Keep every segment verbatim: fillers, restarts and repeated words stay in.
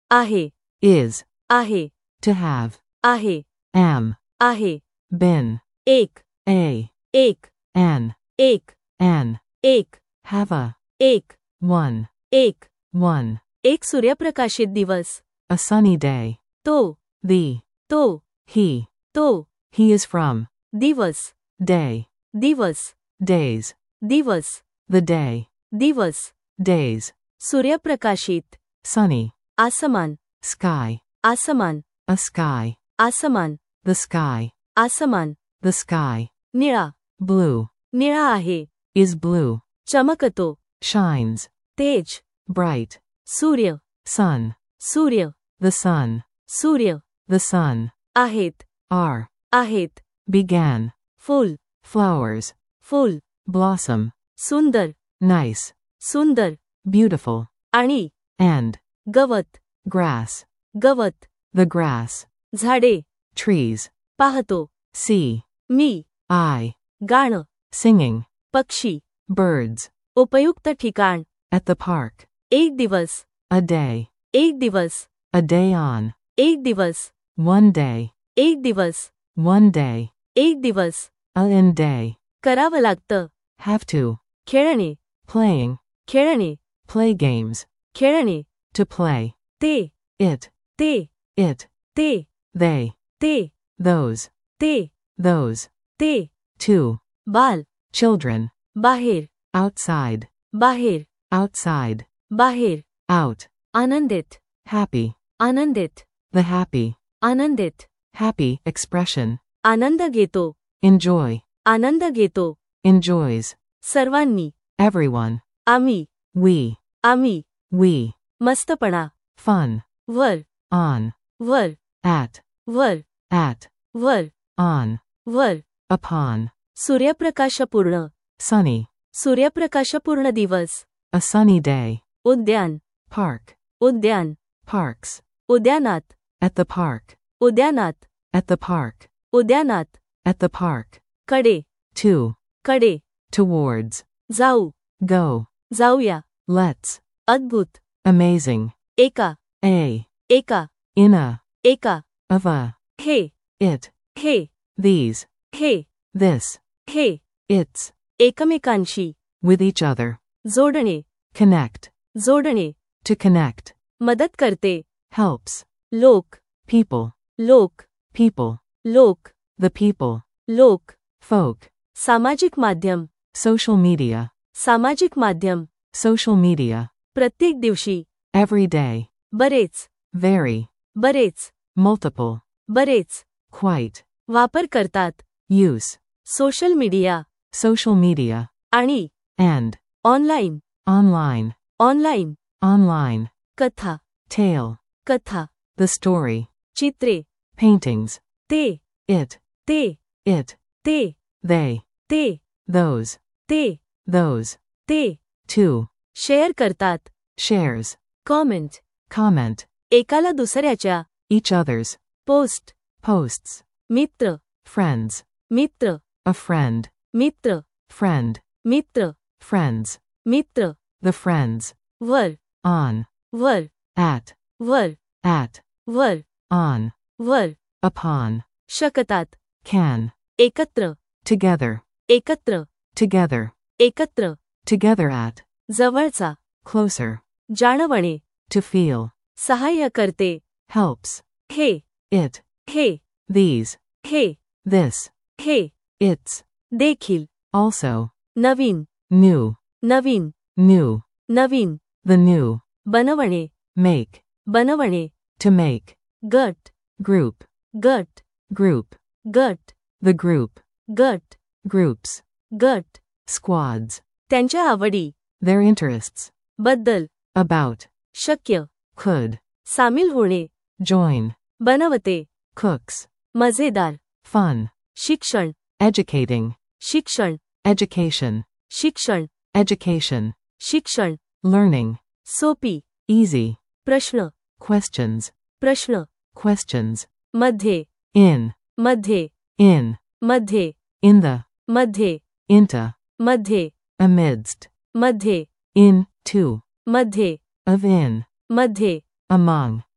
आहे, is, आहे, to have, आहे, am, आहे, been, एक, a, एक, an, एक, an, एक, have a, एक, one, एक, one, एक सूर्यप्रकाशित दिवस. a sunny day, तो, the, तो, he, तो, he is from, दिवस, day, दिवस, days, दिवस, the day, दिवस, days, सूर्यप्रकाशित, sunny, आसमान, sky, आसमान, a sky, आसमान, the sky, आसमान, the sky, निळा, blue, निळा आहे, is blue, चमकतो, shines, Tej, bright, Surya, sun, Surya, the sun, Surya, the sun, आहेत, are, आहेत, began, फूल, flowers, फूल, blossom, सुंदर, nice, सुंदर, beautiful, आणि, and, गवत, grass, गवत, the grass, झाडे, trees, पाहतो, see, मी, I, गाणं, singing, पक्षी, birds, उपयुक्त ठिकाण, at the park, एक दिवस, a day, एक दिवस, a day on, एक दिवस, one day, एक दिवस, one day, एक दिवस, a in day, करावं लागतं, have to, खेळणे, playing, खेळणे, play games, खेळणे, to play, ते, it, ते, it, ते, they, ते, those, ते, those, ते, two, बाल, children, बाहेर, outside, बाहेर, outside, बाहेर, out, आनंदित, happy, आनंदित, the happy, आनंदित, happy expression, आनंद घेतो, enjoy, आनंद घेतो, enjoys, सर्वांनी, everyone, आम्ही, we, आम्ही, we, मस्तपणा, fun, वर, on, वर, at, वर, at, वर, on, वर, upon, सूर्यप्रकाशपूर्ण, sunny, सूर्यप्रकाशपूर्ण दिवस, a sunny day, उद्यान, park, उद्यान, parks, उद्यानात, at the park, उद्यानात, at the park, उद्यानात, at the park, कडे, to, कडे, towards, जाऊ, go, जाऊया, let's, अद्भुत, amazing, एका, a, एका, in a, एका, of a, हे, it, हे, these, हे, this, हे, its, एकमेकांशी, with each other, जोडणे, connect, जोडणे, to connect, मदत करते, helps, लोक, people, लोक, people, लोक, the people, लोक, folk, सामाजिक माध्यम, social media, सामाजिक माध्यम, social media, प्रत्येक दिवशी, every day, बरेच, very, बरेच, multiple, बरेच, quite, वापर करतात, use, social media, social media, आणि, and, online, online, online, online, कथा, tale, कथा, the story, चित्रे, paintings, ते, it, ते, it, ते, they, ते, those, ते, those, ते, two, शेअर करतात, shares, कॉमेंट, comment, एकाला दुसऱ्याच्या, each other's, पोस्ट, posts, मित्र, friends, मित्र, a friend, मित्र, friend, मित्र, friends, मित्र, the friends, वर, on, वर, at, वर, at, वर, on, वर, upon, शकतात, can, एकत्र, together, एकत्र, together, एकत्र, together at, जवळचा, closer, जाणवणे, to feel, सहाय्य करते, helps, हे, it, हे, these, हे, this, हे, its, देखील, also, Naveen, new, Naveen, new, Naveen, the new, बनवणे, make, बनवणे, to make, gut, group, gut, group, gut, the group, gut, groups, gut, squads, त्यांच्या आवडी, their interests, बद्दल, about, शक्य, could, सामील होणे, join, बनवते, cooks, मजेदार, fun, शिक्षण, educating, शिक्षण, education, शिक्षण, education, शिक्षण, learning, सोपी, easy, प्रश्न, questions, प्रश्न, questions, मध्ये, in, मध्ये, in, मध्ये, in the, मध्ये, into, मध्ये, amidst, मध्ये, in, to, मध्ये, of in, मध्ये, among,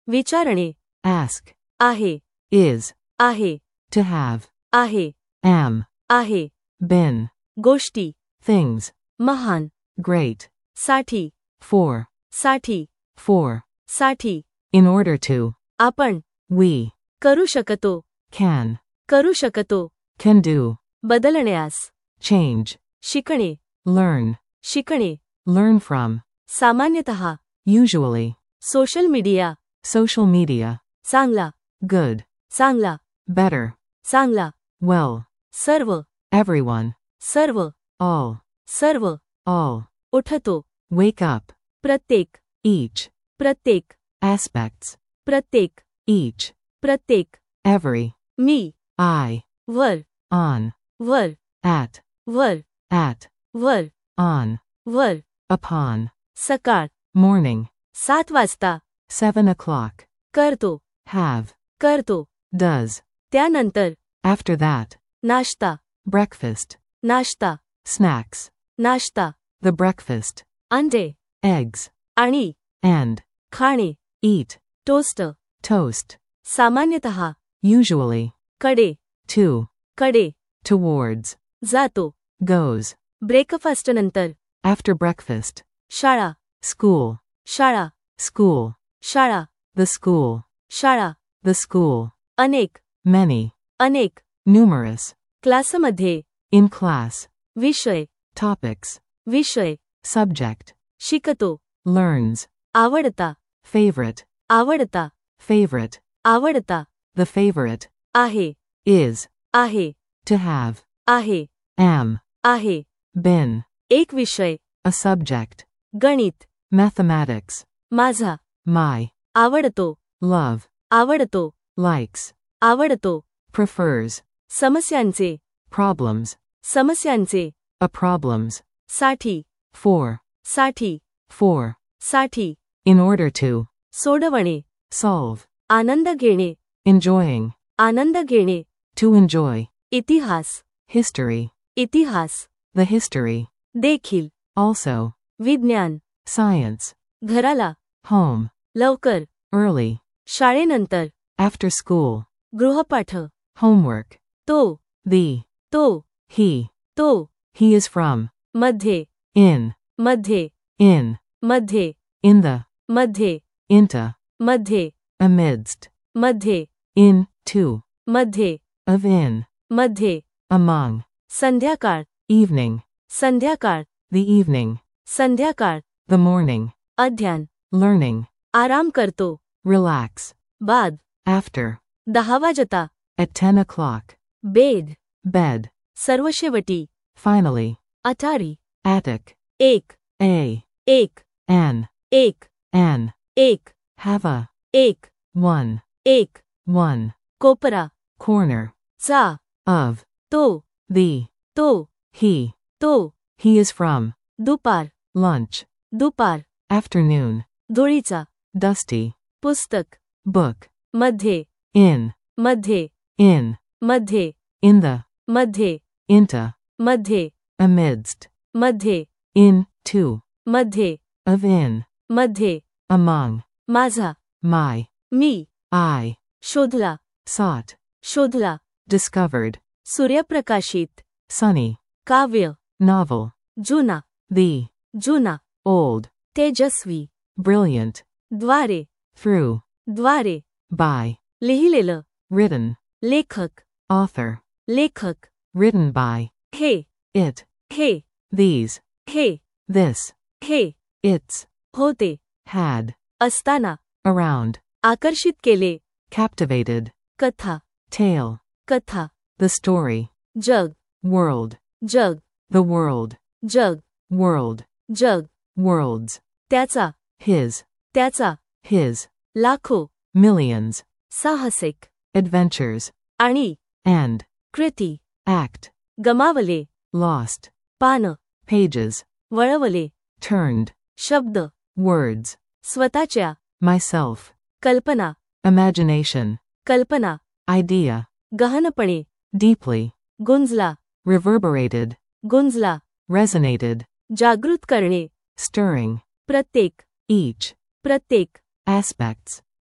विचारणे, ask, आहे, is, आहे, to have, आहे, am, आहे, been, गोष्टी, things, महान, great, साठी, for, साठी, for, साठी, in order to, आपण, we, करू शकतो, can, करू शकतो, can do, बदलण्यास, change, शिकणे, learn, शिकणे, learn from, सामान्यतः, usually, social media, social media, चांगला, good, चांगला, better, चांगला, well, सर्व, everyone, सर्व, all, सर्व, all, उठतो, wake up, प्रत्येक, each, प्रत्येक, aspects, प्रत्येक, each, प्रत्येक, every, मी, I, वर, on, वर, at, वर, at, वर, on, वर, upon, सकाळ, morning, सात वाजता, seven o'clock, करतो, have, करतो, does, त्यानंतर, after that, नाश्ता, breakfast, नाश्ता, snacks, नाश्ता, the breakfast, अंडे, eggs, आणि, and, खाणे, eat, टोस्ट, toast, सामान्यतः, usually, कडे, to, कडे, towards, जातो, goes, ब्रेकफास्ट नंतर, after breakfast, शाळा, school, शाळा, school, शाळा, the school, शाळा, the school, अनेक, many, अनेक, numerous, क्लासमध्ये, in class, विषय, topics, विषय, subject, शिकतो, learns, आवडता, favorite, आवडता, favorite, आवडता, the favorite, आहे, is, आहे, to have, आहे, am, आहे, been, एक विषय, a subject, गणित, mathematics, माझा, my, आवडतो, love, आवडतो, likes, आवडतो, prefers, समस्यांचे, problems, समस्यांचे, a problems, साठी, for, साठी, for, साठी, in order to, सोडवणे, solve, आनंद घेणे, enjoying, आनंद घेणे, to enjoy, इतिहास, history, इतिहास, the history, देखील, also, विज्ञान, science, घराला, home, लवकर, early, शाळेनंतर, after school, गृहपाठ, homework, तो, the, तो, he, तो, he is from, मध्ये, in, मध्ये, in, मध्ये, in the, मध्ये, into, मध्ये, amidst, मध्ये, in, to, मध्ये, of in, मध्ये, among, संध्याकाळ, evening, संध्याकाळ, the evening, संध्याकाळ, the morning, अध्ययन, learning, आराम करतो, relax, बाद, after, दहा वाजता, at ten o'clock, bed, bed, सर्व शेवटी, finally, अटारी, attic, एक, a, एक, an, एक, an, एक, have a, एक, one, एक, one, कोपरा, corner, चा, of, तो, the, तो, he, तो, he is from, दुपार, lunch, दुपार, afternoon, धुळीचा, dusty, पुस्तक, book, मध्ये, in, मध्ये, in, मध्ये, in the, मध्ये, into, मध्ये, amidst, मध्ये, in, to, मध्ये, of in, मध्ये, among, माझा, my, मी, I, शोधला, sought, शोधला, discovered, सूर्यप्रकाशित, sunny, काव्य, novel, जुना, the, जुना, old, तेजस्वी, brilliant, द्वारे, through, द्वारे, by, लिहिलेलं, written, लेखक, author, लेखक, written by, हे, it, हे, these, हे, this, हे, its, होते, had, असताना, around, आकर्षित केले, captivated, कथा, tale, कथा, the story, jug, world, jug, the world, jug, world, jug, worlds, त्याचा, his, त्याचा, his, लाखो, millions, साहसिक, adventures, आणि, and, कृती, act, गमावले, lost, पान, pages, वळवले, turned, शब्द, words, स्वतःच्या, myself, कल्पना, imagination, कल्पना, idea, गहनपणे, deeply, गुंजला, reverberated, गुंजला, resonated, जागृत करणे, stirring, प्रत्येक, each, प्रत्येक, aspects,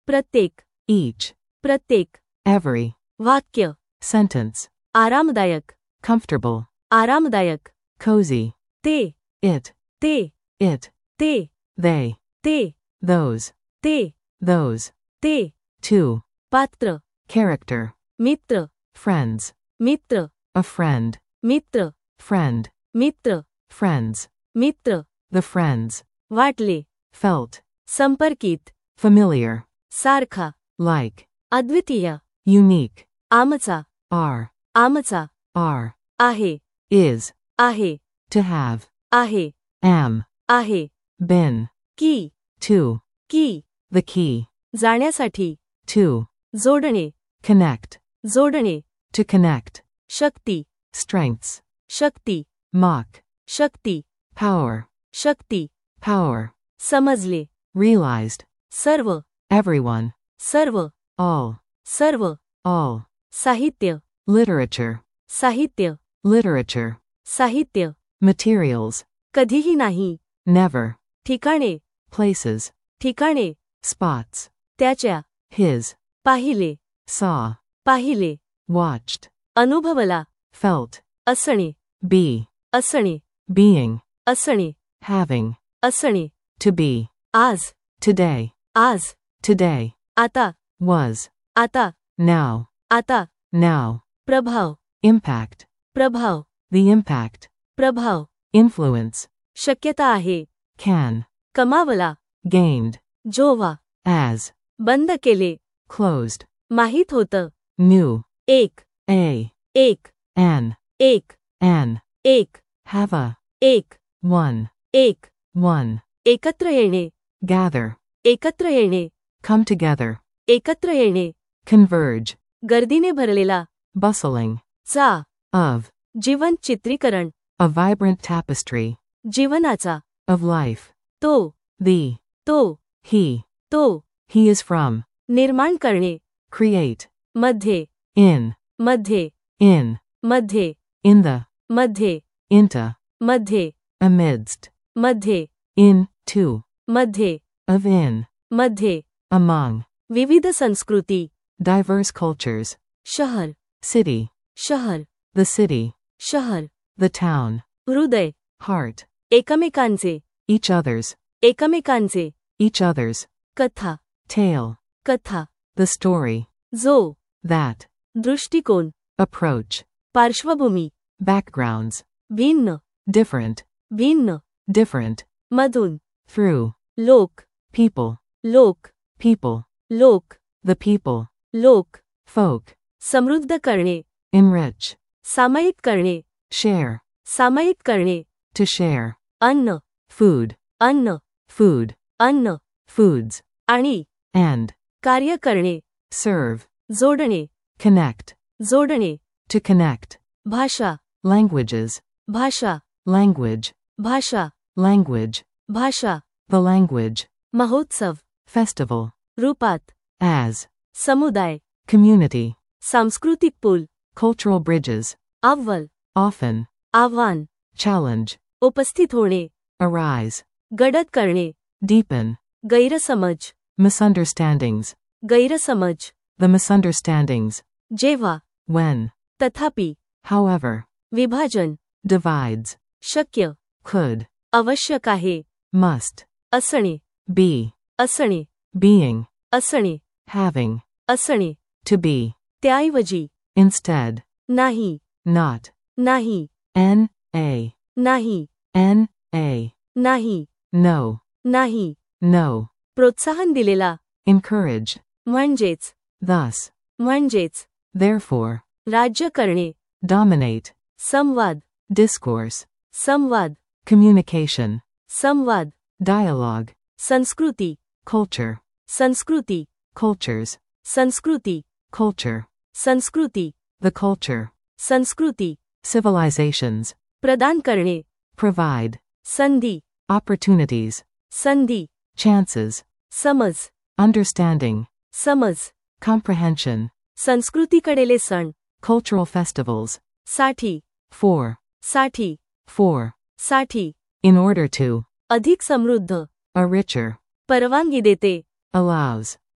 प्रत्येक, each, प्रत्येक, every, वाक्य, sentence, आरामदायक, comfortable, आरामदायक, cozy, ते, it, ते, it, ते, they, ते, those, ते, those, ते, two, पात्र, character, मित्र, friends, मित्र, a friend, मित्र, friend, मित्र, friends, मित्र, the friends, वाटले, felt, संपर्कित, familiar, सारखा, like, अद्वितीय, unique, आमचा, are, आमचा, are, आहे, is, आहे, to have, आहे, am, आहे, been, की, to, की, the key, जाण्यासाठी, to, जोडणे, connect, जोडणे, to connect, शक्ती, strengths, शक्ती, mock, शक्ती, power, शक्ती, power, समजले, realized, सर्व, everyone, सर्व, all, सर्व, all, साहित्य, literature, साहित्य, literature, साहित्य, materials, कधीही नाही, never, ठिकाणे, places, ठिकाणे, spots, त्याच्या, his, पाहिले, saw, पाहिले, watched, अनुभवला, felt, असणे, be, असणे, being, असणे, having, असणे, to be, आज, today, आज, today, आता, was, आता, now, आता, now, प्रभाव, impact, प्रभाव, the impact, प्रभाव, influence, शक्यता आहे, can, कमावला, gained, जोवा, as, बंद केले, closed, माहीत होतं, knew, एक, a, एक, an, एक, an, एक, have a, एक, one, एक, one, एकत्र येणे, gather, एकत्र येणे, come together, एकत्र येणे, converge, गर्दीने भरलेला, bustling, चा, of, जिवंत चित्रीकरण, a vibrant tapestry, जीवनाचा, of life, तो, the, तो, he, तो, he is from, निर्माण करणे, create, मध्ये, in, मध्ये, in, मध्ये, in the, मध्ये, into, मध्ये, amidst, मध्ये, in, to, मध्ये, of in, मध्ये, among, विविध संस्कृती, diverse cultures, शहर, city, शहर, the city, शहर, the town, हृदय, heart, एकमेकांचे, each other's, एकमेकांचे, each other's, कथा, tale, कथा, the story, जो, that, दृष्टिकोन, approach, पार्श्वभूमी, backgrounds, भिन्न, different, भिन्न, different, मधून, through, लोक, people, लोक, people, लोक, the people, लोक, folk, समृद्ध करणे, enrich, सामायिक करणे, share, सामायिक करणे, to share, अन्न, food, अन्न, food, अन्न, foods, आणि, and, कार्य करणे, serve, जोडणे, connect, जोडणे, to connect, भाषा, languages, भाषा, language, भाषा, language, भाषा, the language, महोत्सव, festival, रूपात, as, समुदाय, community, सांस्कृतिक पूल, cultural bridges, अव्वल, often, आव्हान, challenge, उपस्थित होणे, arise, गडद करणे, deepen, गैरसमज, misunderstandings, गैरसमज, the misunderstandings, जेव्हा, when, तथापि, however, विभाजन, divides, शक्य, could, आवश्यक आहे, must, असणे, be, असणे, being, असणे, having, असणे, to be, त्याऐवजी, instead, नाही, not, नाही, n, a, नाही, n, a, नाही, no, नाही, no, प्रोत्साहन दिलेला, encourage, म्हणजेच, thus, म्हणजेच, therefore, राज्य करणे, dominate, संवाद, discourse, संवाद, communication, संवाद, dialogue, संस्कृती, culture, संस्कृती, cultures, संस्कृती, culture, संस्कृती, the culture, संस्कृती, civilizations, प्रदान करणे, provide, संधी, opportunities, संधी, chances, समज, understanding, समज, comprehension, संस्कृतीकडेले सण, cultural festivals, साठी, for, साठी, for, साठी, in order to, अधिक समृद्ध, a richer, परवानगी देते, allows,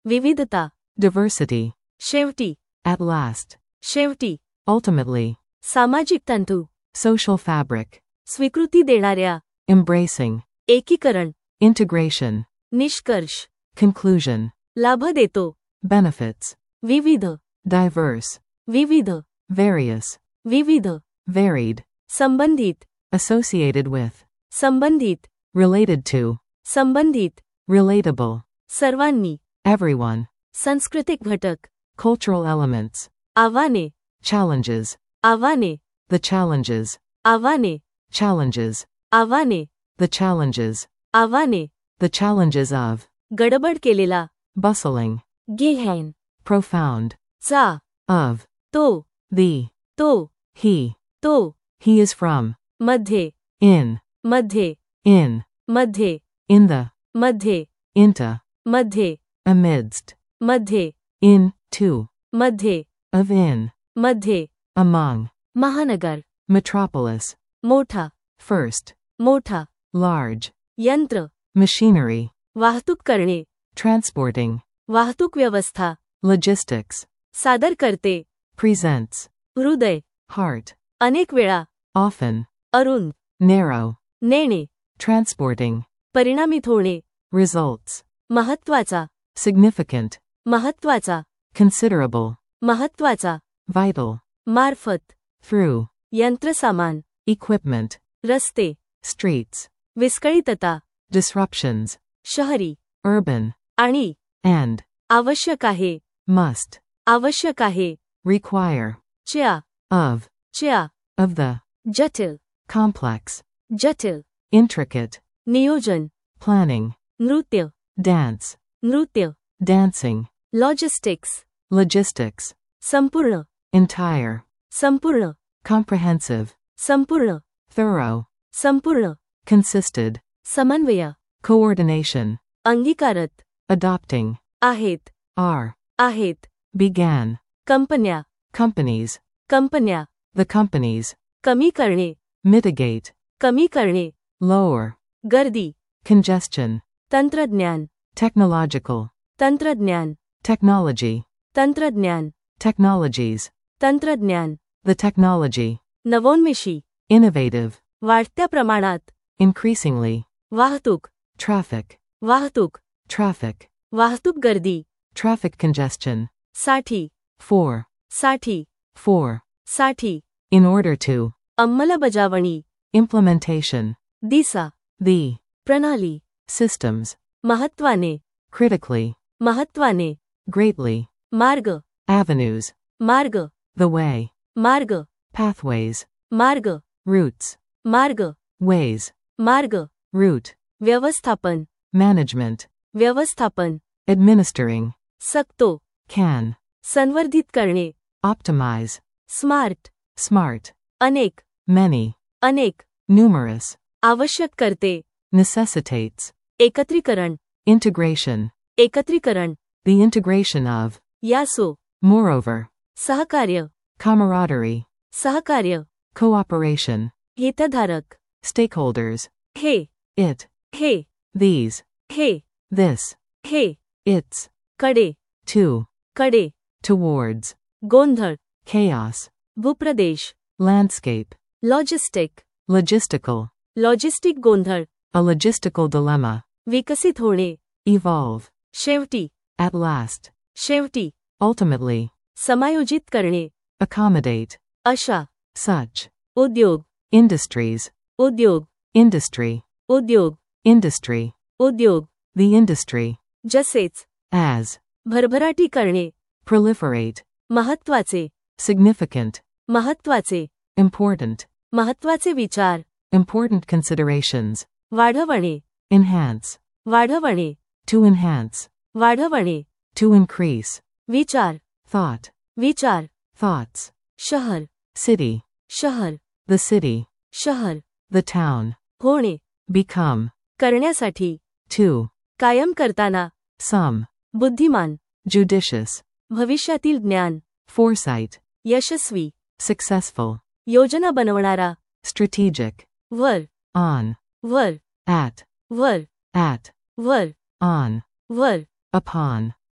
विविधता, diversity, शेवटी, at last, शेवटी, ultimately, सामाजिक तंतू, social fabric, स्वीकृती देणाऱ्या, embracing, एकीकरण, integration, निष्कर्ष, conclusion, लाभ देतो, benefits, विविध, diverse, विविध, various, विविध, varied, संबंधित, associated with, संबंधित, related to, संबंधित, relatable, सर्वांनी, everyone, सांस्कृतिक घटक, cultural elements, आव्हाने, challenges, आव्हाने, the challenges, आव्हाने, challenges, आव्हाने, the challenges, आव्हाने, the challenges of, गडबड केलेला, bustling, गेहन, profound, चा, of, तो, the, तो, he, तो, he is from, मध्ये, in, मध्ये, in, मध्ये, in the, मध्ये, into, मध्ये, amidst, मध्ये, in, to, मध्ये, of in, मध्ये, among, महानगर, metropolis, मोठा, first, मोठा, large, यंत्र, machinery, वाहतूक करणे, transporting, वाहतूक व्यवस्था, logistics, सादर करते, presents, हृदय, heart, अनेक वेळा, often, अरुंद, narrow, नेणे, transporting, परिणामित होणे, results, महत्वाचा, significant, महत्वाचा, considerable, महत्वाचा, vital, मार्फत, through, यंत्रसामान, equipment, रस्ते, streets, विस्कळीतता, disruptions, शहरी, urban, आणि, and, आवश्यक आहे, must, आवश्यक आहे, require, च्या, of, च्या, of the, जटिल, complex, जटिल, intricate, नियोजन, planning, नृत्य, dance, नृत्य, dancing, लॉजिस्टिक्स, logistics, संपूर्ण, entire, संपूर्ण, comprehensive, संपूर्ण, thorough, संपूर्ण, consisted, समन्वय, coordination, अंगीकारत, adopting, आहेत, are, आहेत, began, कंपन्या, companies, कंपन्या, the companies, कमी करणे, mitigate, कमी करणे, lower, गर्दी, congestion, तंत्रज्ञान, technological, तंत्रज्ञान, technology, तंत्रज्ञान, technologies, तंत्रज्ञान, the technology, नवोन्मेषी, innovative, वाढत्या प्रमाणात, increasingly, वाहतूक, traffic, वाहतूक, traffic, वाहतूक गर्दी, traffic congestion, साठी, for, साठी, for, साठी, in order to, अंमलबजावणी, implementation, दिशा, the, प्रणाली, systems, महत्वाने, critically, महत्वाने, greatly, मार्ग, avenues, मार्ग, the way, मार्ग, pathways, मार्ग, routes, मार्ग, ways, मार्ग, route, व्यवस्थापन, management, व्यवस्थापन, administering, सकतो, can, संवर्धित करणे, optimize, स्मार्ट, smart, अनेक, many, अनेक, numerous, आवश्यक करते, necessitates, एकत्रीकरण, integration, एकत्रीकरण, the integration of, यासो, moreover, सहकार्य, camaraderie, सहकार्य, cooperation, हितधारक, stakeholders, हे, it, हे, these, हे, this, हे, its, कडे, to, कडे, towards, गोंधळ, chaos, भूप्रदेश, landscape, लॉजिस्टिक, logistical, लॉजिस्टिक गोंधळ, a logistical dilemma, विकसित होणे, evolve, शेवटी, at last, शेवटी, ultimately, समायोजित करणे, accommodate, अशा, such, उद्योग, industries, उद्योग, industry, उद्योग, industry, उद्योग, the industry, जसेच, as, भरभराटी करणे, proliferate, महत्वाचे, significant, महत्वाचे, important, महत्वाचे विचार, important considerations, वाढवणे, enhance, वाढवणे, to enhance, वाढवणे, to increase, विचार, thought, विचार, thoughts, शहर, city, शहर, the city, शहर, the town, होणे, become, करण्यासाठी, to, कायम करताना, some, बुद्धिमान, judicious, भविष्यातील ज्ञान, foresight, यशस्वी, successful, योजना बनवणारा, strategic, वर, on, वर, at, वर, at, वर, on, वर, upon,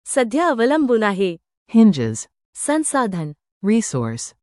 सध्या अवलंबून आहे. hinges, संसाधन, resource,